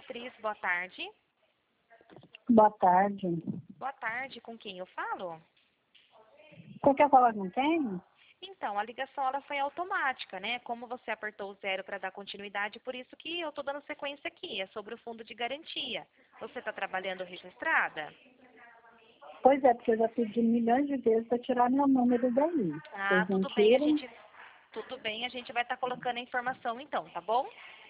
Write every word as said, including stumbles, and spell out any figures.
Beatriz, boa tarde. Boa tarde. Boa tarde, com quem eu falo? Você quer falar com quem? Então, a ligação ela foi automática, né? Como você apertou o zero para dar continuidade, por isso que eu estou dando sequência aqui. É sobre o fundo de garantia. Você está trabalhando registrada? Pois é, porque eu já pedi milhões de vezes para tirar meu número daí. Ah, Vocês não tudo bem, a tiram? gente, tudo bem, a gente vai estar colocando a informação então, tá bom?